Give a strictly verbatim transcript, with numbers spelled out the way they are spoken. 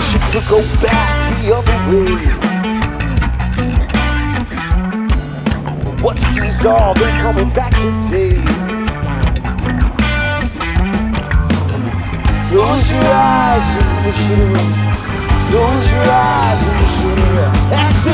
wish it could go back the other way. What's dissolved and coming back today? Close your eyes and wish it away. Close your eyes and wish it away.